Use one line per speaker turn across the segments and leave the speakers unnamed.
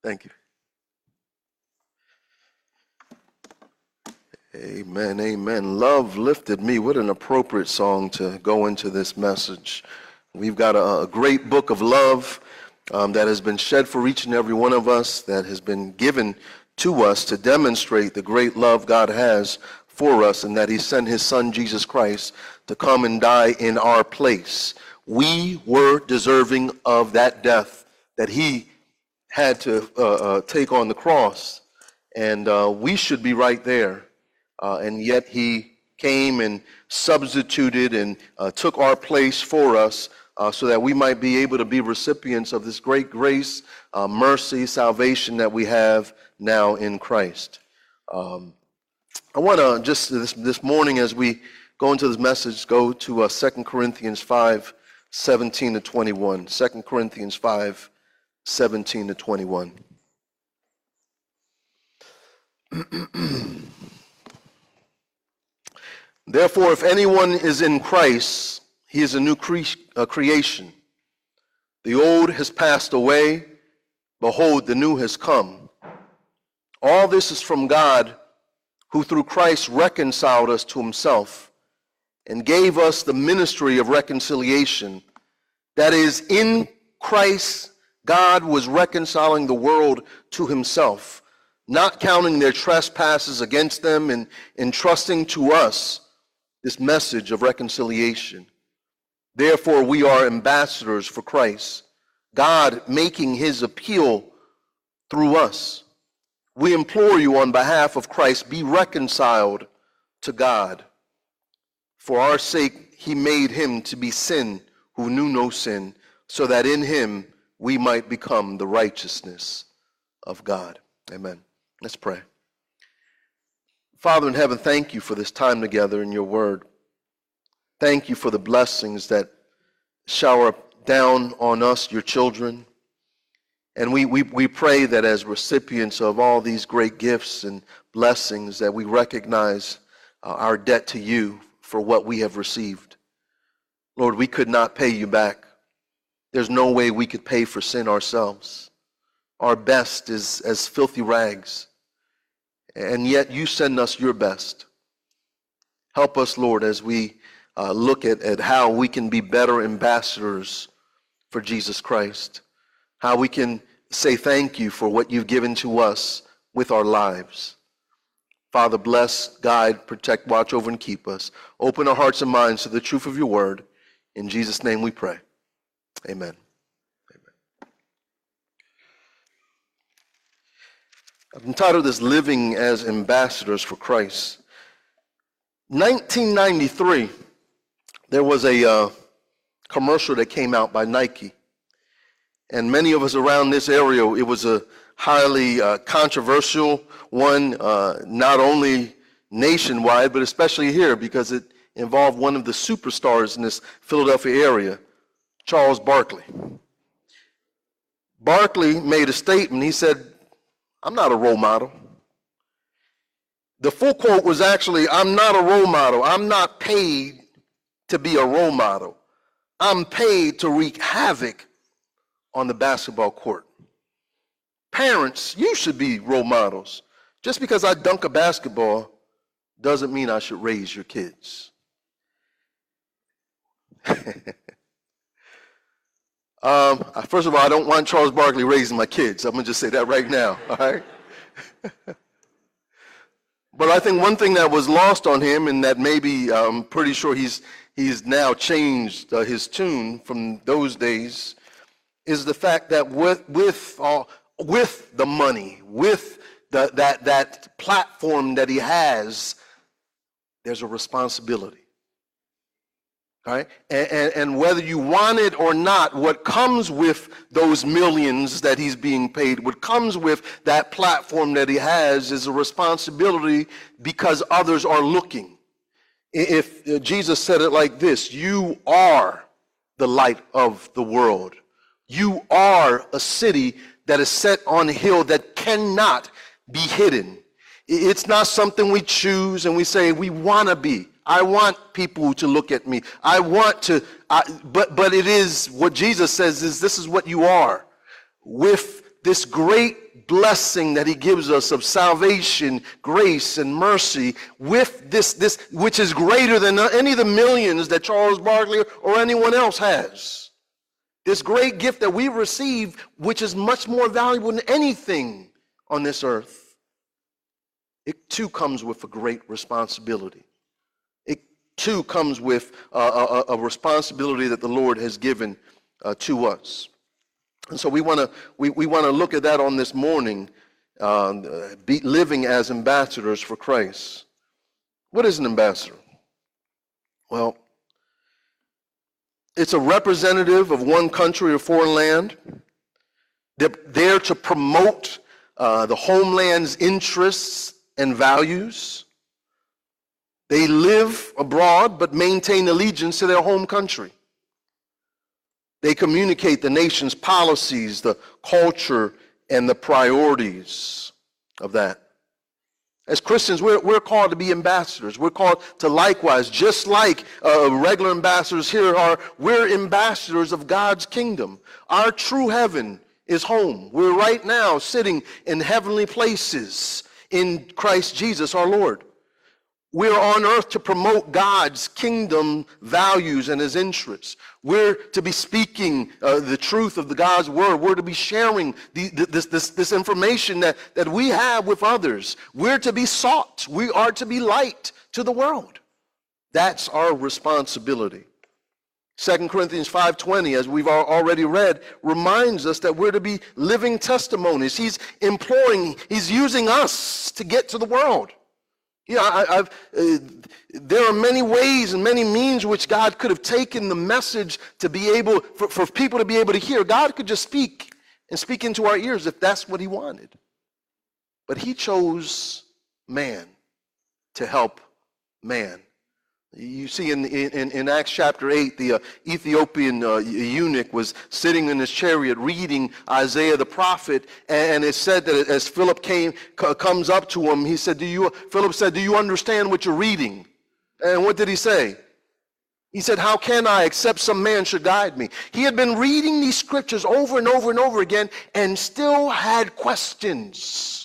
Thank you. Amen, amen. Love lifted me. What an appropriate song to go into this message. We've got a great book of love that has been shed for each and every one of us, that has been given to us to demonstrate the great love God has for us, and that he sent his son Jesus Christ to come and die in our place. We were deserving of that death that he had to take on the cross, and we should be right there. And yet he came and substituted and took our place for us so that we might be able to be recipients of this great grace, mercy, salvation that we have now in Christ. I want to just this morning, as we go into this message, go to 2 Corinthians 5:17 to 21. 2 Corinthians 5:17 to 21. Therefore, if anyone is in Christ, he is a new creation. The old has passed away. Behold, the new has come. All this is from God, who through Christ reconciled us to himself and gave us the ministry of reconciliation. That is, in Christ, God was reconciling the world to himself, not counting their trespasses against them, and entrusting to us this message of reconciliation. Therefore, we are ambassadors for Christ, God making his appeal through us. We implore you on behalf of Christ, be reconciled to God. For our sake, he made him to be sin who knew no sin, so that in him we might become the righteousness of God. Amen. Let's pray. Father in heaven, thank you for this time together in your word. Thank you for the blessings that shower down on us, your children. And we pray that as recipients of all these great gifts and blessings, that we recognize our debt to you for what we have received. Lord, we could not pay you back. There's no way we could pay for sin ourselves. Our best is as filthy rags. And yet you send us your best. Help us, Lord, as we look at how we can be better ambassadors for Jesus Christ. How we can say thank you for what you've given to us with our lives. Father, bless, guide, protect, watch over, and keep us. Open our hearts and minds to the truth of your word. In Jesus' name we pray. Amen. I've entitled this Living as Ambassadors for Christ. 1993, there was a commercial that came out by Nike. And many of us around this area, it was a highly controversial one, not only nationwide, but especially here, because it involved one of the superstars in this Philadelphia area, Charles Barkley. Barkley made a statement. He said, "I'm not a role model." The full quote was actually, "I'm not a role model. I'm not paid to be a role model. I'm paid to wreak havoc on the basketball court." Parents, you should be role models. Just because I dunk a basketball doesn't mean I should raise your kids. First of all, I don't want Charles Barkley raising my kids. I'm going to just say that right now, all right? But I think one thing that was lost on him, and that maybe I'm pretty sure he's now changed his tune from those days, is the fact that with the money, with that platform that he has, there's a responsibility. All right? And whether you want it or not, what comes with those millions that he's being paid, what comes with that platform that he has, is a responsibility because others are looking. If Jesus said it like this, you are the light of the world. You are a city that is set on a hill that cannot be hidden. It's not something we choose and we say we want to be. I want people to look at me. I want to, but it is what Jesus says is this is what you are. With this great blessing that he gives us of salvation, grace, and mercy with this which is greater than any of the millions that Charles Barkley or anyone else has. This great gift that we receive, which is much more valuable than anything on this earth, it too comes with a great responsibility. It too comes with a responsibility that the Lord has given to us. And so we want to look at that on this morning, living as ambassadors for Christ. What is an ambassador? Well, it's a representative of one country or foreign land. They're there to promote the homeland's interests and values. They live abroad but maintain allegiance to their home country. They communicate the nation's policies, the culture, and the priorities of that. As Christians, we're called to be ambassadors. We're called to likewise, just like regular ambassadors here are, we're ambassadors of God's kingdom. Our true heaven is home. We're right now sitting in heavenly places in Christ Jesus our Lord. We're on earth to promote God's kingdom values and his interests. We're to be speaking the truth of God's word. We're to be sharing this information that we have with others. We're to be salt. We are to be light to the world. That's our responsibility. 2 Corinthians 5:20, as we've already read, reminds us that we're to be living testimonies. He's using us to get to the world. Yeah, there are many ways and many means which God could have taken the message to be able, for people to be able to hear. God could just speak and speak into our ears if that's what he wanted. But he chose man to help man. You see in Acts chapter 8, the Ethiopian eunuch was sitting in his chariot reading Isaiah the prophet, and it said that as Philip comes up to him, Philip said, "Do you understand what you're reading?" And what did he say? He said, "How can I, except some man should guide me?" He had been reading these scriptures over and over and over again and still had questions.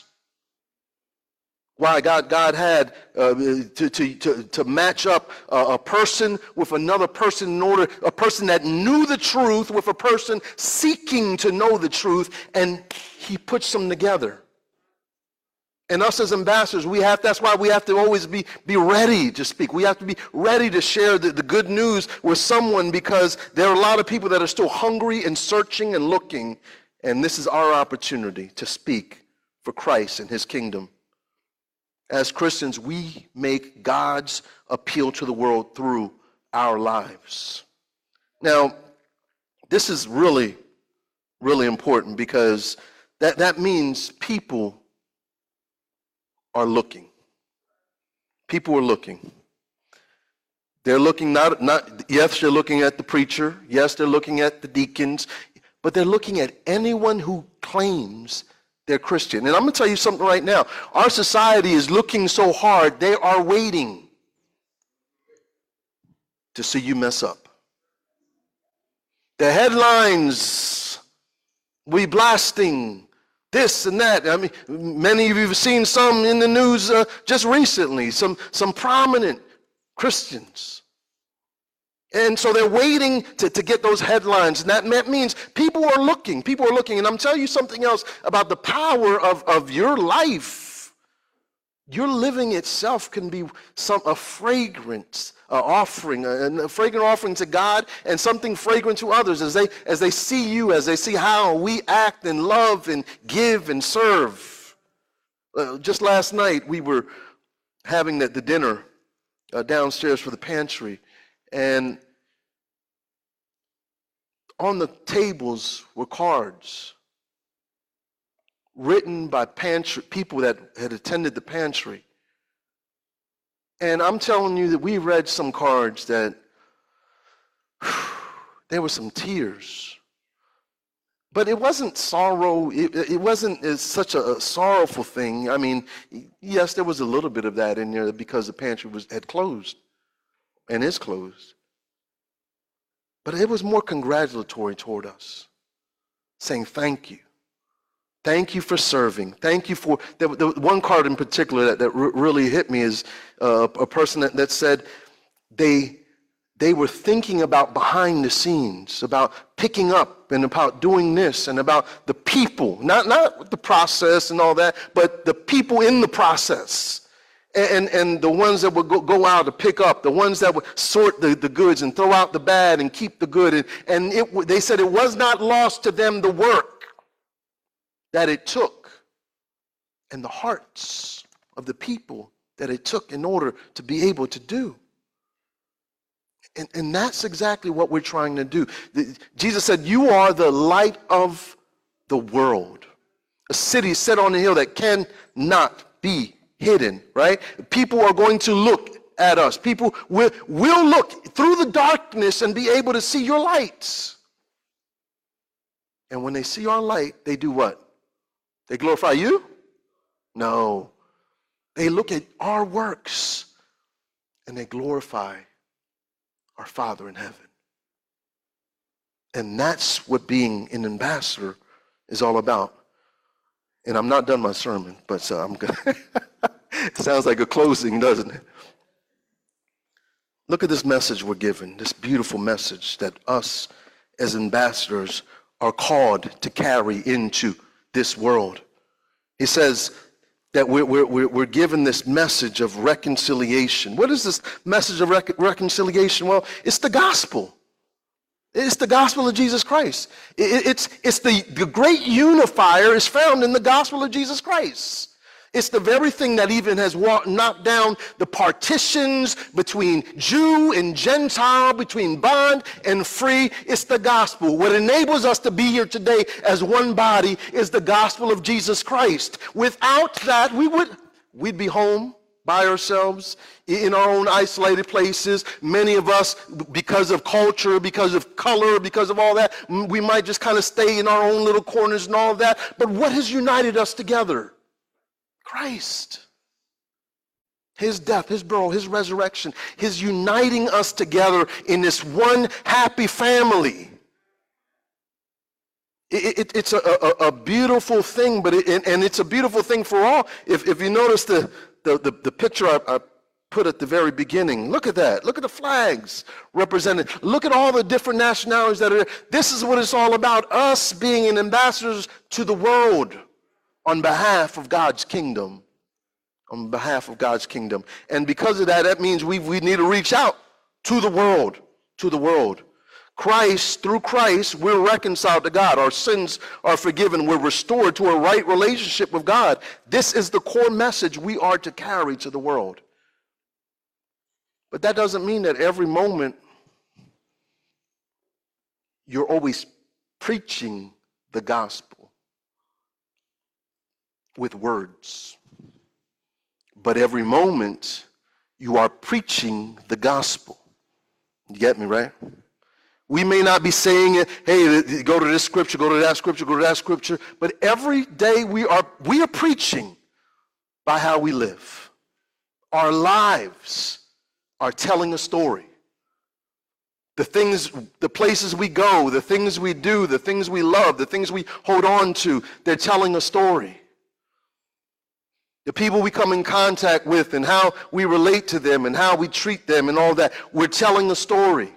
Why God had to match up a person with another person in order, a person that knew the truth with a person seeking to know the truth, and he puts them together. And us as ambassadors, that's why we have to always be ready to speak. We have to be ready to share the good news with someone, because there are a lot of people that are still hungry and searching and looking, and this is our opportunity to speak for Christ and his kingdom. As Christians, we make God's appeal to the world through our lives. Now, this is really, really important, because that means people are looking. People are looking. They're looking yes, they're looking at the preacher. Yes, they're looking at the deacons. But they're looking at anyone who claims they're Christian. And I'm going to tell you something right now. Our society is looking so hard, they are waiting to see you mess up. The headlines will be blasting this and that. I mean, many of you have seen some in the news just recently, some prominent Christians. And so they're waiting to get those headlines. And that means people are looking. People are looking. And I'm telling you something else about the power of your life. Your living itself can be a fragrant offering, a fragrant offering to God, and something fragrant to others as they see you, as they see how we act and love and give and serve. Just last night, we were having the dinner downstairs for the pantry. And on the tables were cards written by people that had attended the pantry. And I'm telling you that we read some cards that there were some tears. But it wasn't sorrow. It wasn't such a sorrowful thing. I mean, yes, there was a little bit of that in there because the pantry had closed. And is closed. But it was more congratulatory toward us, saying thank you Thank you for serving. Thank you for, the one card in particular that really hit me is a person that said they were thinking about behind the scenes, about picking up and about doing this and about the people, not the process and all that, but the people in the process. And the ones that would go out to pick up, the ones that would sort the goods and throw out the bad and keep the good. And they said it was not lost to them the work that it took and the hearts of the people that it took in order to be able to do. And that's exactly what we're trying to do. Jesus said, you are the light of the world. A city set on a hill that cannot be hidden, right? People are going to look at us. People will look through the darkness and be able to see your lights. And when they see our light, they do what? They glorify you? No. They look at our works and they glorify our Father in heaven. And that's what being an ambassador is all about. And I'm not done my sermon, but I'm good. It sounds like a closing, doesn't it? Look at this message we're given, this beautiful message that us as ambassadors are called to carry into this world. He says that we're given this message of reconciliation. What is this message of reconciliation? Well, it's the gospel. It's the gospel of Jesus Christ. It's the great unifier is found in the gospel of Jesus Christ. It's the very thing that even has knocked down the partitions between Jew and Gentile, between bond and free. It's the gospel. What enables us to be here today as one body is the gospel of Jesus Christ. Without that, we'd be home by ourselves in our own isolated places. Many of us, because of culture, because of color, because of all that, we might just kind of stay in our own little corners and all of that. But what has united us together? Christ. His death, his burial, his resurrection, his uniting us together in this one happy family. It's a beautiful thing, and it's a beautiful thing for all. If you notice the picture I put at the very beginning, look at that. Look at the flags represented. Look at all the different nationalities that are there. This is what it's all about, us being an ambassadors to the world on behalf of God's kingdom. On behalf of God's kingdom. And because of that, that means we need to reach out to the world. To the world. Through Christ, we're reconciled to God. Our sins are forgiven. We're restored to a right relationship with God. This is the core message we are to carry to the world. But that doesn't mean that every moment you're always preaching the gospel with words. But every moment you are preaching the gospel. You get me, right? We may not be saying it, hey, go to this scripture, go to that scripture, go to that scripture, but every day we are preaching by how we live. Our lives are telling a story. The places we go, the things we do, the things we love, the things we hold on to, they're telling a story. The people we come in contact with and how we relate to them and how we treat them and all that, we're telling a story.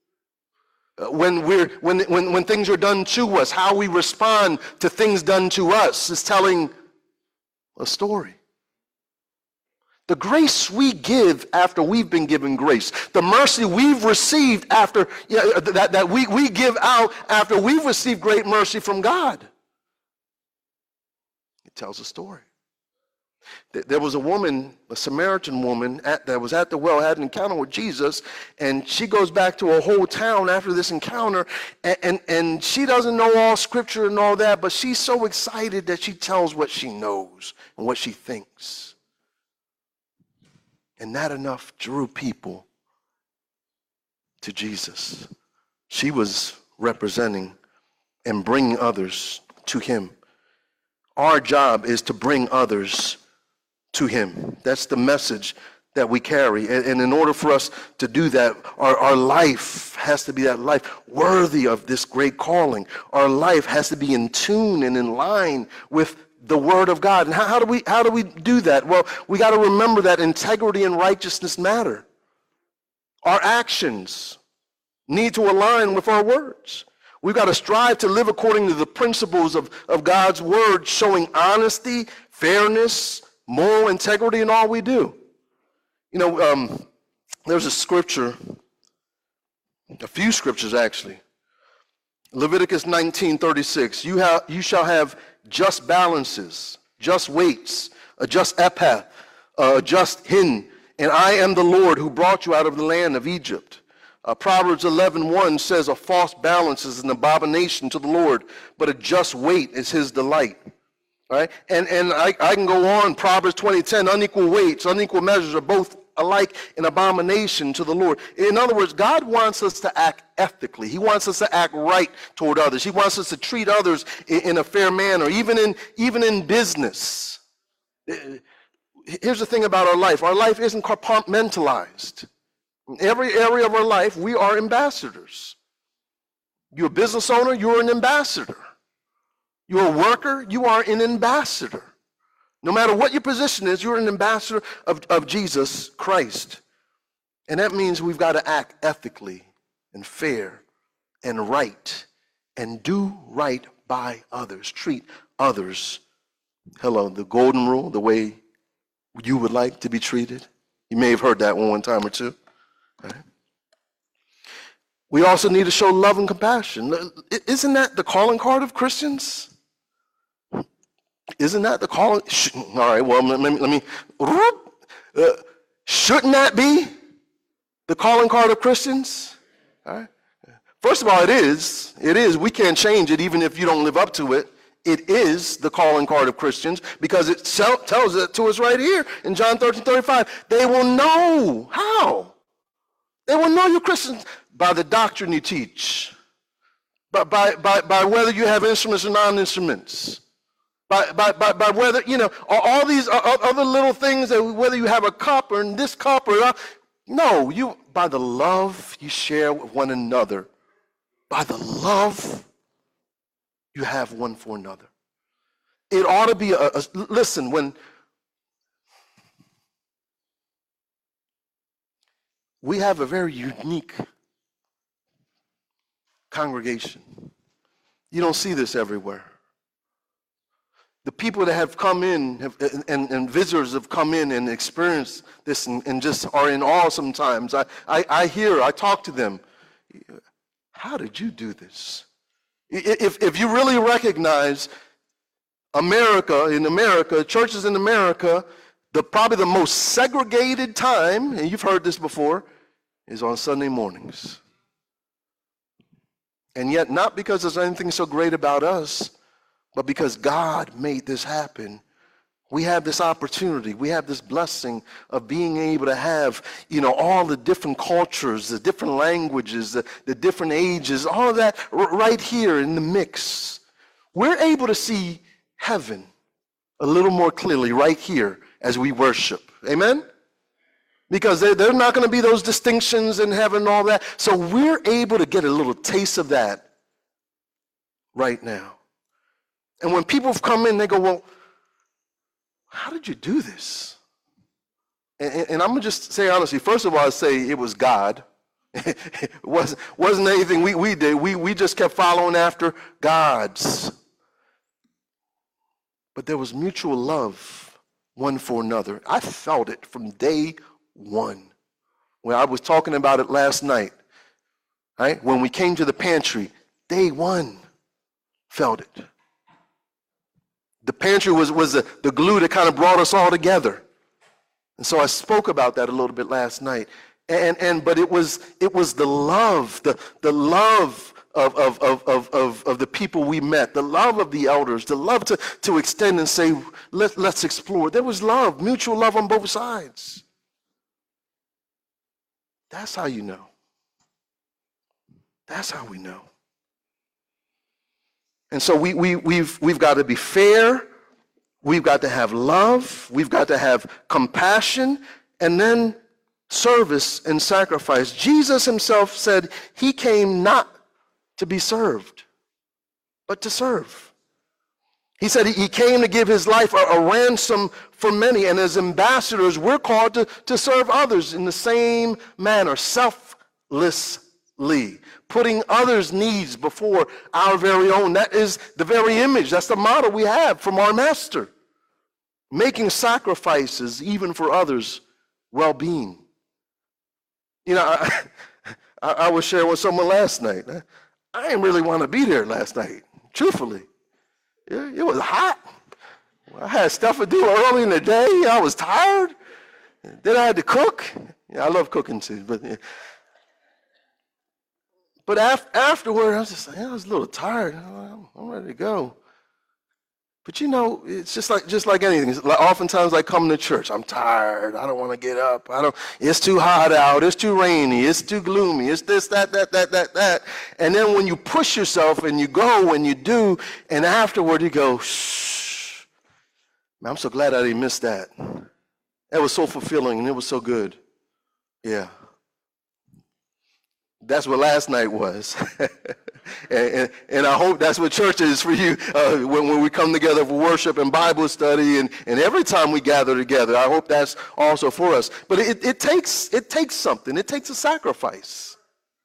When things are done to us, how we respond to things done to us is telling a story. The grace we give after we've been given grace, the mercy we've received after that we give out after we've received great mercy from God, it tells a story. There was a woman, a Samaritan woman, that was at the well, had an encounter with Jesus, and she goes back to her whole town after this encounter, and she doesn't know all scripture and all that, but she's so excited that she tells what she knows and what she thinks. And that enough drew people to Jesus. She was representing and bringing others to him. Our job is to bring others to him. That's the message that we carry. And in order for us to do that, our life has to be that life worthy of this great calling. Our life has to be in tune and in line with the Word of God. And how do we do that? Well, we got to remember that integrity and righteousness matter. Our actions need to align with our words. We've got to strive to live according to the principles of God's Word, showing honesty, fairness, moral integrity in all we do. You know, there's a scripture, a few scriptures actually. Leviticus 19:36. You shall have just balances, just weights, a just ephah, a just hin, and I am the Lord who brought you out of the land of Egypt. Proverbs 11:1 says, a false balance is an abomination to the Lord, but a just weight is his delight. Right? And I can go on. Proverbs 20:10, unequal weights, unequal measures are both alike an abomination to the Lord. In other words, God wants us to act ethically. He wants us to act right toward others. He wants us to treat others in a fair manner, even in business. Here's the thing about our life. Our life isn't compartmentalized. In every area of our life, we are ambassadors. You're a business owner, you're an ambassador. You're a worker, you are an ambassador. No matter what your position is, you're an ambassador of Jesus Christ. And that means we've got to act ethically and fair and right and do right by others. Treat others, the golden rule, the way you would like to be treated. You may have heard that one time or two. Right? We also need to show love and compassion. Isn't that the calling card of Christians? Isn't that the calling? All right, well, let me shouldn't that be the calling card of Christians? All right. First of all, it is. It is. We can't change it even if you don't live up to it. It is the calling card of Christians because it tells it to us right here in John 13:35. They will know. How? They will know you're Christians by the doctrine you teach, by whether you have instruments or non-instruments. By whether, all these other little things, that whether you have a cup or in this cup or no, by the love you share with one another, by the love you have one for another. It ought to be listen, when we have a very unique congregation. You don't see this everywhere. The people that have come in and visitors have come in and experienced this and just are in awe sometimes. I talk to them. How did you do this? If you really recognize America, churches in America, probably the most segregated time, and you've heard this before, is on Sunday mornings. And yet, not because there's anything so great about us, but because God made this happen, we have this opportunity. We have this blessing of being able to have, all the different cultures, the different languages, the different ages, all of that right here in the mix. We're able to see heaven a little more clearly right here as we worship. Amen? Because there's not going to be those distinctions in heaven and all that. So we're able to get a little taste of that right now. And when people have come in, they go, well, how did you do this? And I'm going to just say honestly, first of all, I say it was God. It wasn't anything we did. We just kept following after God's. But there was mutual love one for another. I felt it from day one. When I was talking about it last night, right? When we came to the pantry, day one, felt it. The pantry was the glue that kind of brought us all together. And so I spoke about that a little bit last night. But it was the love, the love of the people we met, the love of the elders, the love to extend and say, let's explore. There was love, mutual love on both sides. That's how you know. That's how we know. And so we've got to be fair. We've got to have love. We've got to have compassion. and then service and sacrifice. Jesus himself said he came not to be served, but to serve. He said he came to give his life a ransom for many, and as ambassadors, we're called to serve others in the same manner, selflessly, putting others' needs before our very own. That is the very image, that's the model we have from our master. Making sacrifices even for others' well-being. You know, I was sharing with someone last night. I didn't really want to be there last night, truthfully. It was hot. I had stuff to do early in the day. I was tired. Then I had to cook. I love cooking too. But afterward, I was just like, I was a little tired. I'm ready to go. But you know, it's just like anything. It's like oftentimes I come to church, I'm tired. I don't want to get up. It's too hot out. It's too rainy. It's too gloomy. It's this, that. And then when you push yourself and you go and you do, and afterward you go, shh. Man, I'm so glad I didn't miss that. That was so fulfilling and it was so good. Yeah. That's what last night was. and I hope that's what church is for you when we come together for worship and Bible study and every time we gather together. I hope that's also for us. But it takes something. It takes a sacrifice.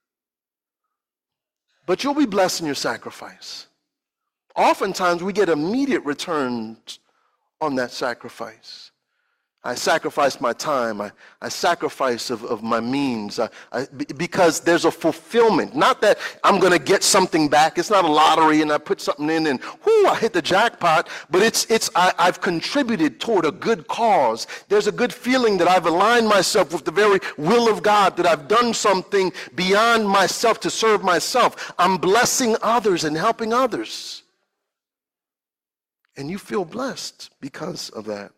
But you'll be blessed in your sacrifice. Oftentimes we get immediate returns on that sacrifice. I sacrifice my time. I sacrifice of my means because there's a fulfillment. Not that I'm going to get something back. It's not a lottery and I put something in and whoo, I hit the jackpot. But I've contributed toward a good cause. There's a good feeling that I've aligned myself with the very will of God, that I've done something beyond myself to serve myself. I'm blessing others and helping others. And you feel blessed because of that.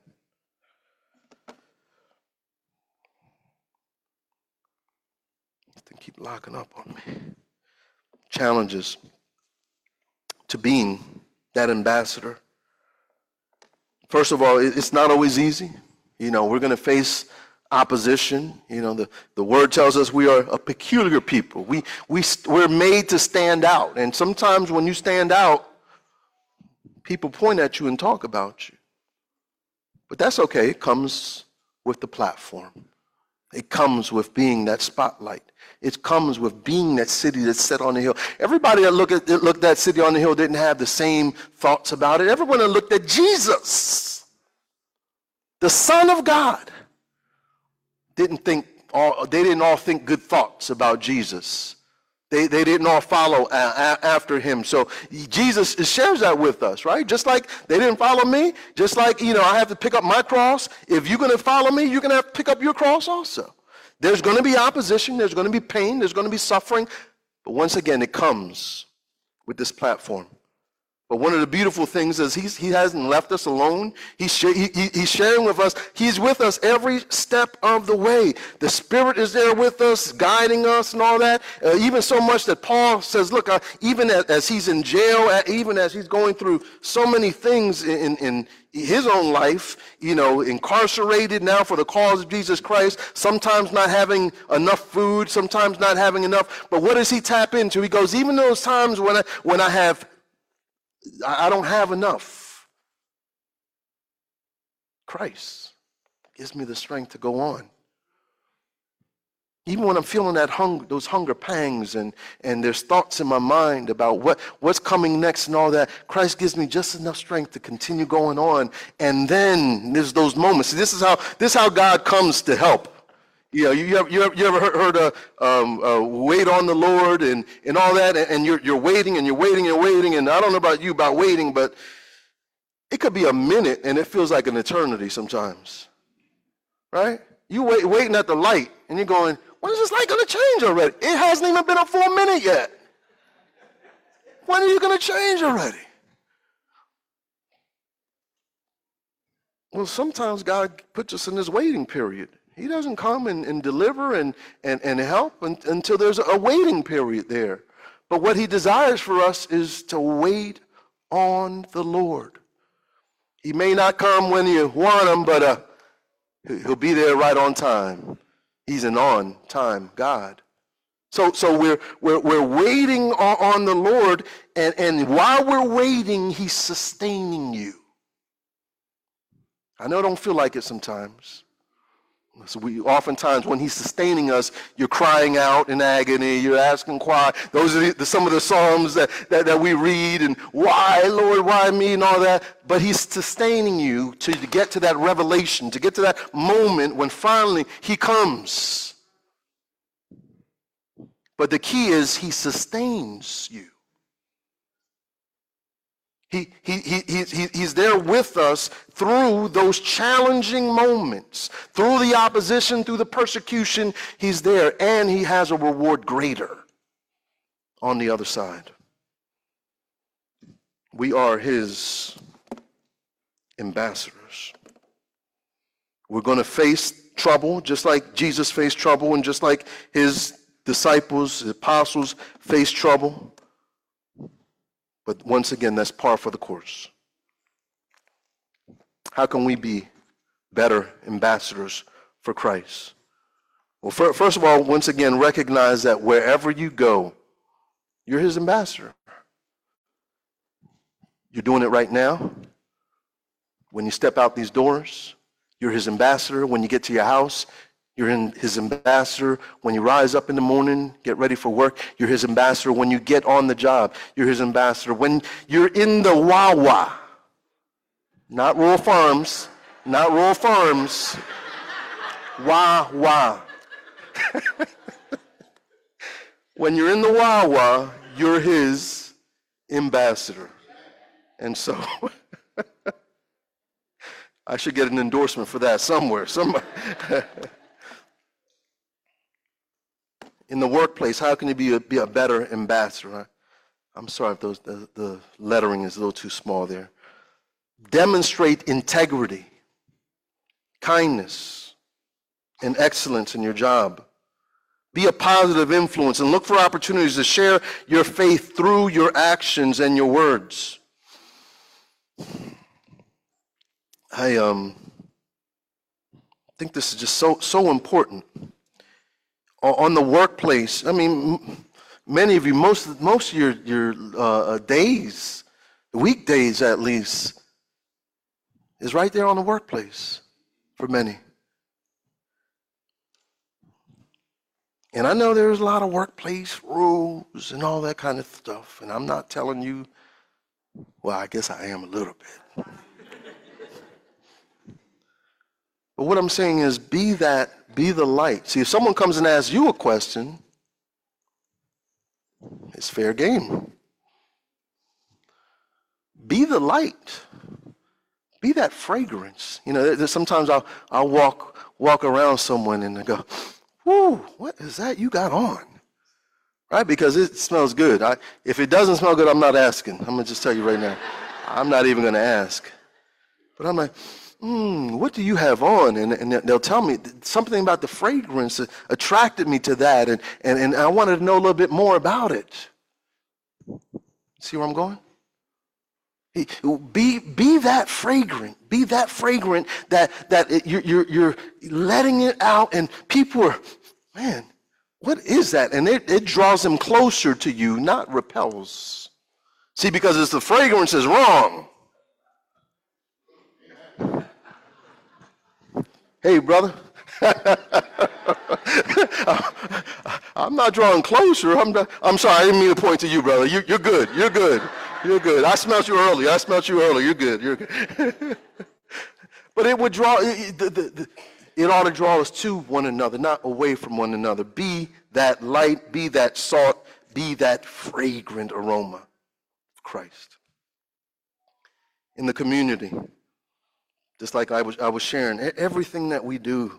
Keep locking up on me. Challenges to being that ambassador. First of all, it's not always easy. You know, we're going to face opposition. You know, the word tells us we are a peculiar people. We're made to stand out. And sometimes when you stand out, people point at you and talk about you. But that's okay. It comes with the platform. It comes with being that spotlight. It comes with being that city that's set on the hill. Everybody that looked at that city on the hill didn't have the same thoughts about it. Everyone that looked at Jesus, the Son of God, they didn't all think good thoughts about Jesus. They didn't all follow after him. So Jesus shares that with us, right? Just like they didn't follow me, just like, you know, I have to pick up my cross. If you're going to follow me, you're going to have to pick up your cross also. There's going to be opposition. There's going to be pain. There's going to be suffering. But once again, it comes with this platform. But one of the beautiful things is he hasn't left us alone. He's sharing with us. He's with us every step of the way. The Spirit is there with us, guiding us and all that. Even so much that Paul says, look, even as he's in jail, even as he's going through so many things in his own life, you know, incarcerated now for the cause of Jesus Christ, sometimes not having enough food, sometimes not having enough. But what does he tap into? He goes, even those times when I don't have enough, Christ gives me the strength to go on. Even when I'm feeling that those hunger pangs and there's thoughts in my mind about what's coming next and all that, Christ gives me just enough strength to continue going on. And then there's those moments. See, this is how God comes to help. You know, you ever heard wait on the Lord and all that, and you're waiting and you're waiting and waiting, and I don't know about you about waiting, but it could be a minute and it feels like an eternity sometimes, right? You waiting at the light and you're going, when is this light going to change already? It hasn't even been a full minute yet. When are you going to change already? Well, sometimes God puts us in this waiting period. He doesn't come and deliver and help until there's a waiting period there. But what he desires for us is to wait on the Lord. He may not come when you want him, but He'll be there right on time. He's an on-time God. So we're waiting on the Lord, and while we're waiting, he's sustaining you. I know it don't feel like it sometimes. So oftentimes when he's sustaining us, you're crying out in agony, you're asking why. Those are some of the Psalms that we read, and why, Lord, why me, and all that. But he's sustaining you to get to that revelation, to get to that moment when finally he comes. But the key is he sustains you. He's there with us through those challenging moments, through the opposition, through the persecution. He's there, and he has a reward greater on the other side. We are his ambassadors. We're going to face trouble just like Jesus faced trouble, and just like his disciples, his apostles faced trouble. But once again, that's par for the course. How can we be better ambassadors for Christ? Well, first of all, once again, recognize that wherever you go, you're his ambassador. You're doing it right now. When you step out these doors, you're his ambassador. When you get to your house, you're his ambassador. When you rise up in the morning, get ready for work, you're his ambassador. When you get on the job, you're his ambassador. When you're in the Wawa, not Rural Farms, Wawa. When you're in the Wawa, you're his ambassador. And so I should get an endorsement for that somewhere. In the workplace, how can you be a better ambassador? I'm sorry if the lettering is a little too small there. Demonstrate integrity, kindness, and excellence in your job. Be a positive influence and look for opportunities to share your faith through your actions and your words. I think this is just so important. On the workplace, I mean, many of you, most of your days, weekdays at least, is right there on the workplace for many. And I know there's a lot of workplace rules and all that kind of stuff, and I'm not telling you, well, I guess I am a little bit. But what I'm saying is be the light. See, if someone comes and asks you a question, it's fair game. Be the light. Be that fragrance. You know, sometimes I'll walk around someone and I go, whoo, what is that you got on? Right? Because it smells good. If it doesn't smell good, I'm not asking. I'm going to just tell you right now. I'm not even going to ask. But I'm like, what do you have on? And they'll tell me something about the fragrance that attracted me to that, and I wanted to know a little bit more about it. See where I'm going? Be that fragrant. Be that fragrant that you're letting it out, and people are, man, what is that? And it draws them closer to you, not repels. See, because it's the fragrance is wrong. Hey, brother. I'm not drawing closer. I'm sorry. I didn't mean to point to you, brother. You're good. You're good. You're good. I smelled you earlier. You're good. You're good. But it would draw. It ought to draw us to one another, not away from one another. Be that light. Be that salt. Be that fragrant aroma of Christ in the community. Just like I was sharing, everything that we do,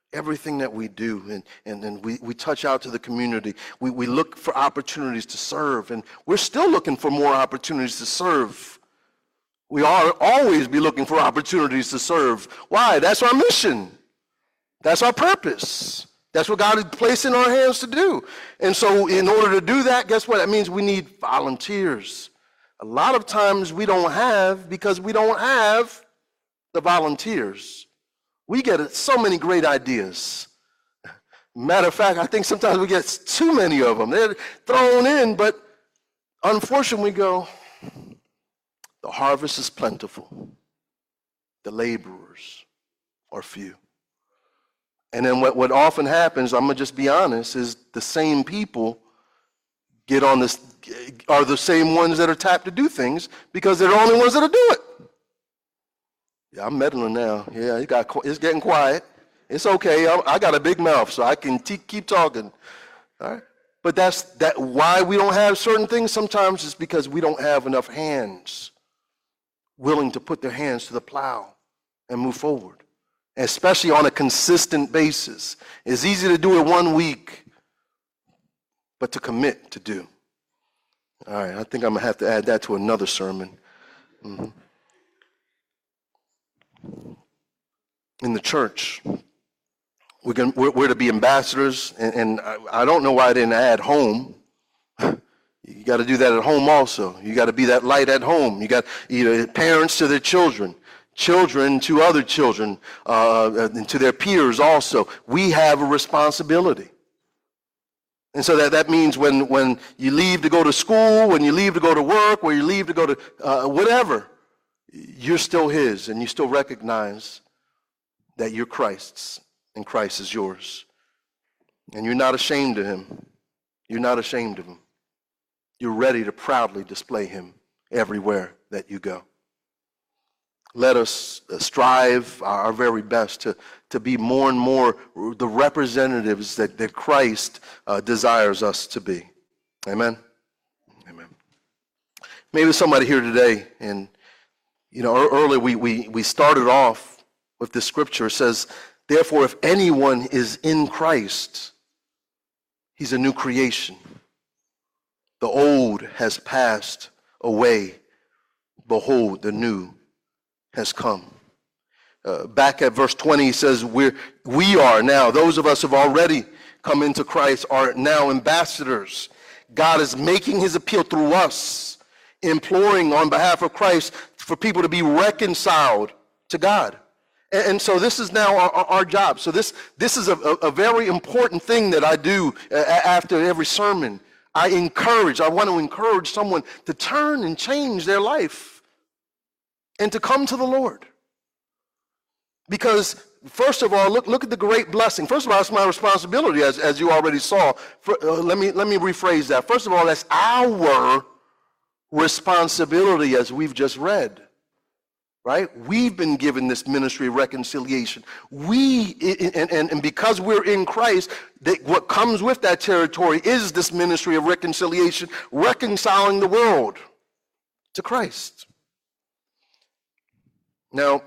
and we touch out to the community. We look for opportunities to serve, and we're still looking for more opportunities to serve. We ought to always be looking for opportunities to serve. Why? That's our mission. That's our purpose. That's what God has placed in our hands to do. And so in order to do that, guess what? That means we need volunteers. A lot of times we don't have because we don't have the volunteers. We get so many great ideas. Matter of fact, I think sometimes we get too many of them. They're thrown in, but unfortunately we go, the harvest is plentiful. The laborers are few. And then what often happens, I'm going to just be honest, is the same people get on this, are the same ones that are tapped to do things because they're the only ones that'll do it. Yeah, I'm meddling now. Yeah, it's getting quiet. It's okay. I got a big mouth, so I can keep talking. All right? But that's why we don't have certain things sometimes is because we don't have enough hands willing to put their hands to the plow and move forward, especially on a consistent basis. It's easy to do it 1 week, but to commit to do. All right, I think I'm going to have to add that to another sermon. In the church, we're to be ambassadors, and I don't know why I didn't add home. You got to do that at home also. You got to be that light at home. You got parents to their children, children to other children, and to their peers also. We have a responsibility. And so that means when you leave to go to school, when you leave to go to work, when you leave to go to whatever, you're still his, and you still recognize that you're Christ's, and Christ is yours. And you're not ashamed of him. You're not ashamed of him. You're ready to proudly display him everywhere that you go. Let us strive our very best to be more and more the representatives that Christ desires us to be. Amen? Amen. Maybe somebody here today, and earlier we started off with this scripture. It says, therefore, if anyone is in Christ, he's a new creation. The old has passed away. Behold, the new has come. Back at verse 20, he says, we are now, those of us who have already come into Christ are now ambassadors. God is making his appeal through us, imploring on behalf of Christ for people to be reconciled to God. And so this is now our job. So this is a very important thing that I do after every sermon. I want to encourage someone to turn and change their life and to come to the Lord. Because first of all, look at the great blessing. First of all, it's my responsibility, as you already saw. Let me rephrase that. First of all, that's our responsibility, as we've just read. Right? We've been given this ministry of reconciliation. And because we're in Christ, what comes with that territory is this ministry of reconciliation, reconciling the world to Christ. Now,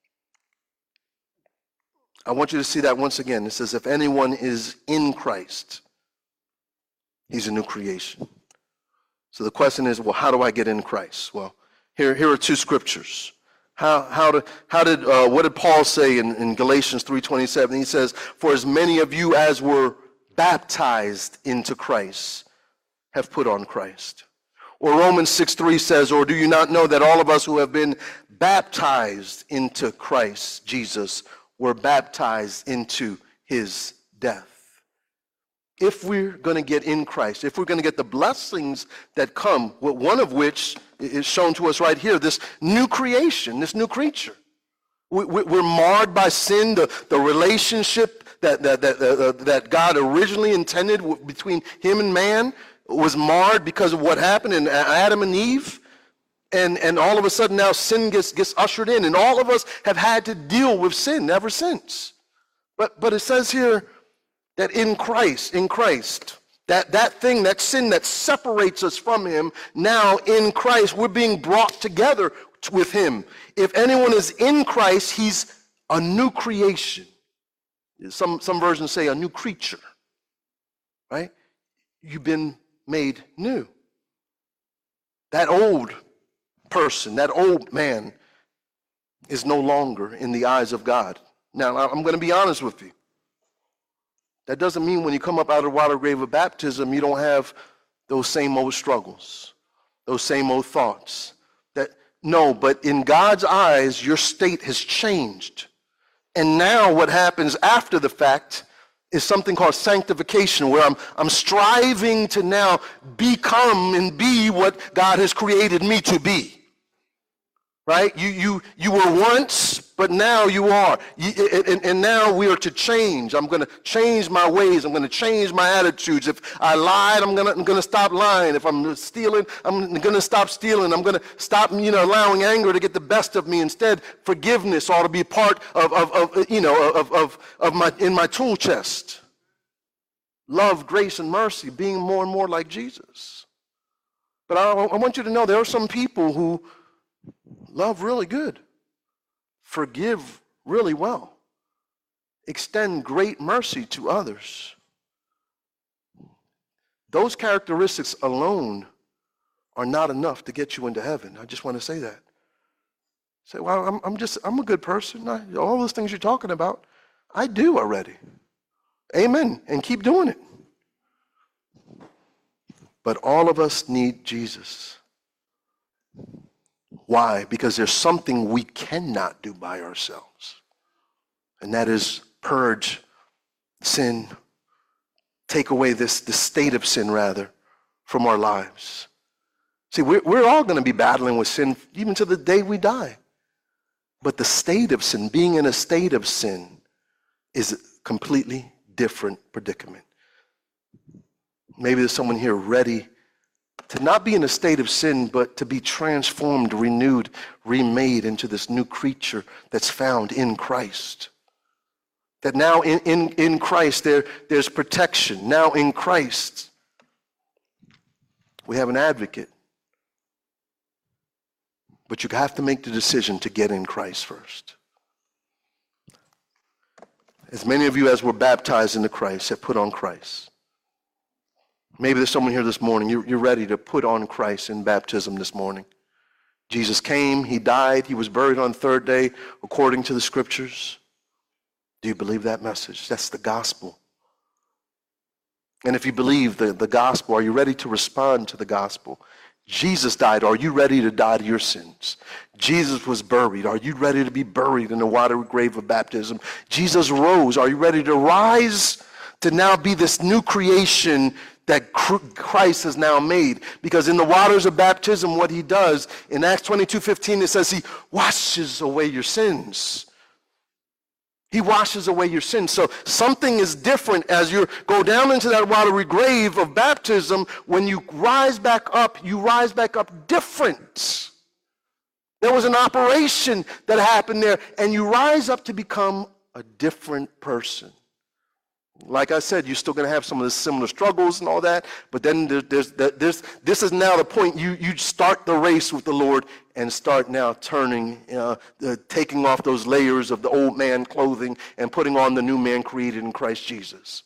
I want you to see that once again. It says, if anyone is in Christ, he's a new creation. So the question is, well, how do I get in Christ? Well, here are two scriptures. What did Paul say in Galatians 3:27? He says, for as many of you as were baptized into Christ have put on Christ. Or Romans 6:3 says, or do you not know that all of us who have been baptized into Christ Jesus were baptized into his death? If we're going to get in Christ, if we're going to get the blessings that come, one of which is shown to us right here, this new creation, this new creature. We're marred by sin, the relationship that God originally intended between him and man was marred because of what happened in Adam and Eve. And all of a sudden now sin gets ushered in, and all of us have had to deal with sin ever since. But it says here that in Christ, that thing, that sin that separates us from him, now in Christ, we're being brought together with him. If anyone is in Christ, he's a new creation. Some versions say a new creature, right? You've been made new. That old person, that old man is no longer in the eyes of God. Now, I'm going to be honest with you. That doesn't mean when you come up out of the water grave of baptism, you don't have those same old struggles, those same old thoughts. No, but in God's eyes, your state has changed. And now what happens after the fact is something called sanctification, where I'm striving to now become and be what God has created me to be. Right? You were once, but now you are. And now we are to change. I'm going to change my ways. I'm going to change my attitudes. If I lied, I'm going to stop lying. If I'm stealing, I'm going to stop stealing. I'm going to stop, allowing anger to get the best of me. Instead, forgiveness ought to be part of my tool chest. Love, grace, and mercy, being more and more like Jesus. But I want you to know there are some people who love really good, forgive really well, extend great mercy to others. Those characteristics alone are not enough to get you into heaven. I just want to say that. Say, well, I'm a good person. All those things you're talking about, I do already. Amen. And keep doing it. But all of us need Jesus. Why? Because there's something we cannot do by ourselves. And that is purge sin, take away the state of sin, rather, from our lives. See, we're all going to be battling with sin even to the day we die. But the state of sin, being in a state of sin, is a completely different predicament. Maybe there's someone here ready to not be in a state of sin, but to be transformed, renewed, remade into this new creature that's found in Christ. That now in Christ there's protection. Now in Christ we have an advocate. But you have to make the decision to get in Christ first. As many of you as were baptized into Christ have put on Christ. Maybe there's someone here this morning, you're ready to put on Christ in baptism this morning. Jesus came, he died, he was buried on the third day according to the scriptures. Do you believe that message? That's the gospel. And if you believe the gospel, are you ready to respond to the gospel? Jesus died. Are you ready to die to your sins? Jesus was buried. Are you ready to be buried in the watery grave of baptism? Jesus rose. Are you ready to rise to now be this new creation that Christ has now made? Because in the waters of baptism, what he does, in Acts 22:15, it says he washes away your sins. He washes away your sins. So something is different as you go down into that watery grave of baptism. When you rise back up different. There was an operation that happened there, and you rise up to become a different person. Like I said, you're still going to have some of the similar struggles and all that, but then this is now the point you start the race with the Lord and start now turning, taking off those layers of the old man clothing and putting on the new man created in Christ Jesus.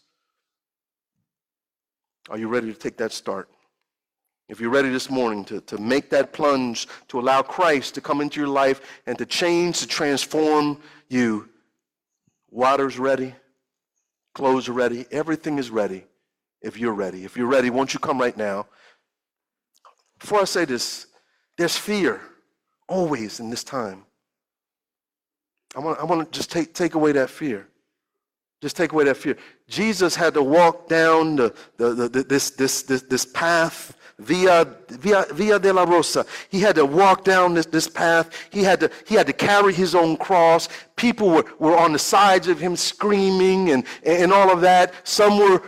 Are you ready to take that start? If you're ready this morning to make that plunge, to allow Christ to come into your life and to change, to transform you, water's ready. Clothes are ready. Everything is ready if you're ready. If you're ready, won't you come right now? Before I say this, there's fear always in this time. I want to just take away that fear. Just take away that fear. Jesus had to walk down this path, Via de la Rosa. He had to walk down this path. He had to carry his own cross. People were on the sides of him screaming and all of that. Some were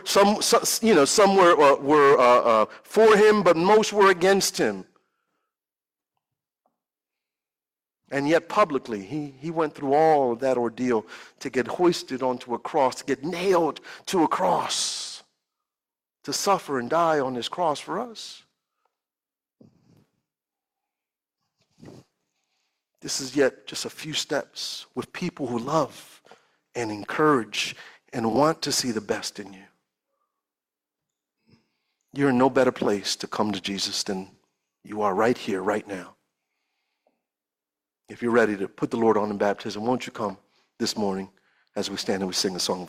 for him, but most were against him. And yet publicly, he went through all of that ordeal to get hoisted onto a cross, to get nailed to a cross, to suffer and die on this cross for us. This is yet just a few steps with people who love and encourage and want to see the best in you. You're in no better place to come to Jesus than you are right here, right now. If you're ready to put the Lord on in baptism, won't you come this morning as we stand and we sing a song?